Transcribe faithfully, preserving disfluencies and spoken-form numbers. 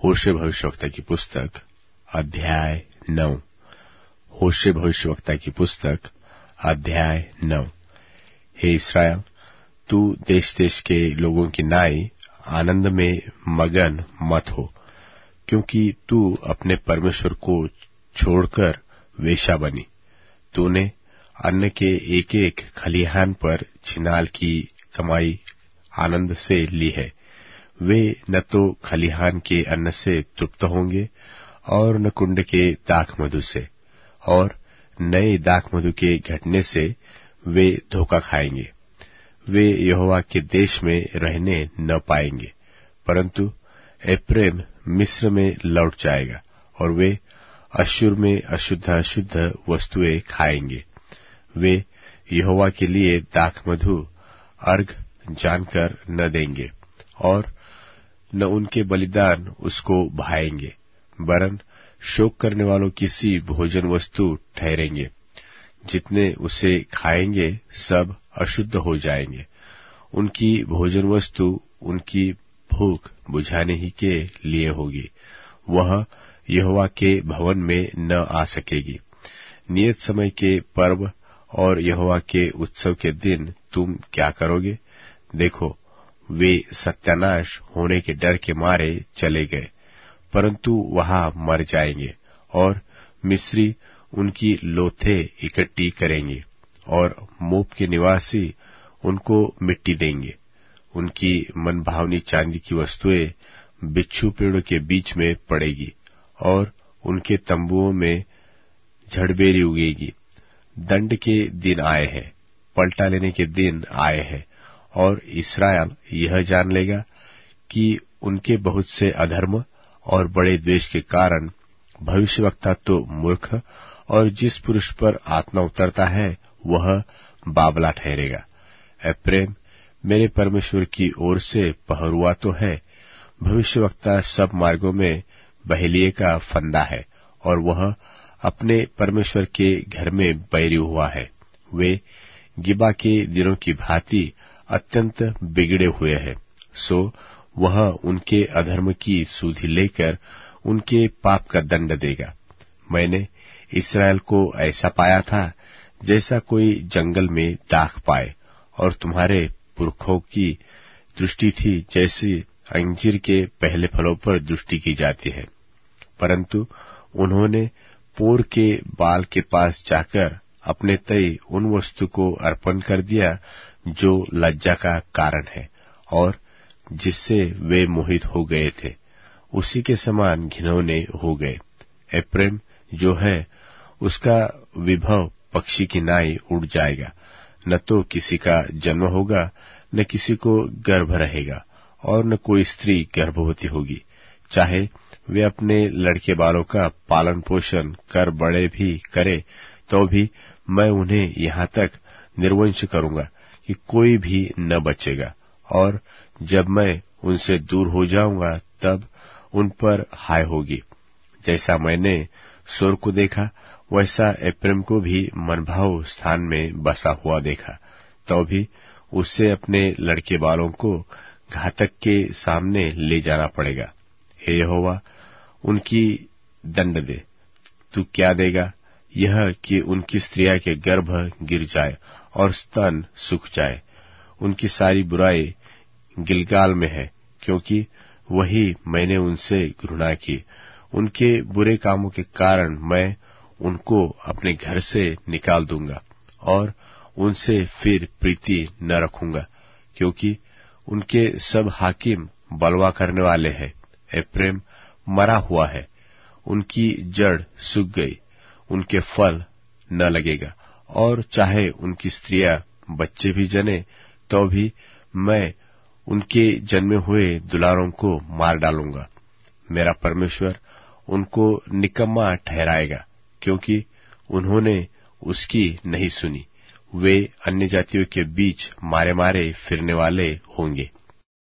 होशे भविष्यवक्ता की पुस्तक अध्याय नौ। होशे भविष्यवक्ता की पुस्तक अध्याय नौ। हे इस्राएल, तू देश देश के लोगों की नाई आनंद में मगन मत हो, क्योंकि तू अपने परमेश्वर को छोड़कर वेश्या बनी। तूने अन्न के एक एक खलिहान पर छिनाल की कमाई आनंद से ली है। वे न तो खलिहान के अन्न से तृप्त होंगे और न कुंड के दाख मधु से, और नए दाख मधु के घटने से वे धोखा खाएंगे। वे यहोवा के देश में रहने न पाएंगे, परंतु एप्रैम मिस्र में लौट जाएगा और वे अश्शूर में अशुद्ध अशुद्ध वस्तुएं खाएंगे। वे यहोवा के लिए दाख मधु अर्घ जानकर न देंगे और न उनके बलिदान उसको भाएंगे, वरन शोक करने वालों की सी भोजन वस्तु ठहरेंगे। जितने उसे खाएंगे सब अशुद्ध हो जाएंगे। उनकी भोजन वस्तु उनकी भूख बुझाने ही के लिए होगी, वह यहोवा के भवन में न आ सकेगी। नियत समय के पर्व और यहोवा के उत्सव के दिन तुम क्या करोगे? देखो, वे सत्यानाश होने के डर के मारे चले गए, परंतु वहां मर जाएंगे और मिस्री उनकी लोथे इकट्ठी करेंगे और मोप के निवासी उनको मिट्टी देंगे। उनकी मनभावनी चांदी की वस्तुएं बिच्छू पेड़ों के बीच में पड़ेगी और उनके तंबुओं में झड़बेरी उगेगी। दंड के दिन आए हैं, पलटा लेने के दिन आए हैं, और इस्राएल यह जान लेगा कि उनके बहुत से अधर्म और बड़े द्वेष के कारण भविष्यवक्ता तो मूर्ख और जिस पुरुष पर आत्मा उतरता है वह बाबला ठहरेगा। एप्रैम मेरे परमेश्वर की ओर से पहरुआ तो है, भविष्यवक्ता सब मार्गों में बहेलिए का फंदा है, और वह अपने परमेश्वर के घर में बैरी हुआ है। वे गिबा के दिनों की भांति अत्यंत बिगड़े हुए हैं, सो वह उनके अधर्म की सुधि लेकर उनके पाप का दंड देगा। मैंने इस्राएल को ऐसा पाया था जैसा कोई जंगल में दाख पाए, और तुम्हारे पुरखों की दृष्टि थी जैसी अंजीर के पहले फलों पर दृष्टि की जाती है। परंतु उन्होंने पोर के बाल के पास जाकर अपने तय उन वस्तु को अर्पण कर दिया जो लज्जा का कारण है और जिससे वे मोहित हो गए थे, उसी के समान घिनौने हो गए। एप्रैम जो है उसका विभव पक्षी की नाई उड़ जाएगा, न तो किसी का जन्म होगा, न किसी को गर्भ रहेगा, और न कोई स्त्री गर्भवती होगी। चाहे वे अपने लड़के बालों का पालन पोषण कर बड़े भी करे, तो भी मैं उन्हें यहाँ तक निर्वंश करूंगा कि कोई भी न बचेगा, और जब मैं उनसे दूर हो जाऊंगा तब उन पर हाय होगी। जैसा मैंने सोर को देखा वैसा एप्रैम को भी मनभाव स्थान में बसा हुआ देखा, तो भी उससे अपने लड़के बालों को घातक के सामने ले जाना पड़ेगा। हे यहोवा, उनकी दंड दे। तू क्या देगा? यह कि उनकी स्त्रियां के गर्भ गिर जाए और स्तन सूख जाए। उनकी सारी बुराई गिलगाल में है, क्योंकि वही मैंने उनसे घृणा की। उनके बुरे कामों के कारण मैं उनको अपने घर से निकाल दूंगा और उनसे फिर प्रीति न रखूंगा, क्योंकि उनके सब हाकिम बलवा करने वाले हैं। एप्रैम मरा हुआ है, उनकी जड़ सूख गई, उनके फल न लगेगा, और चाहे उनकी स्त्रियां बच्चे भी जने तो भी मैं उनके जन्मे हुए दुलारों को मार डालूंगा। मेरा परमेश्वर उनको निकम्मा ठहराएगा, क्योंकि उन्होंने उसकी नहीं सुनी। वे अन्य जातियों के बीच मारे मारे फिरने वाले होंगे।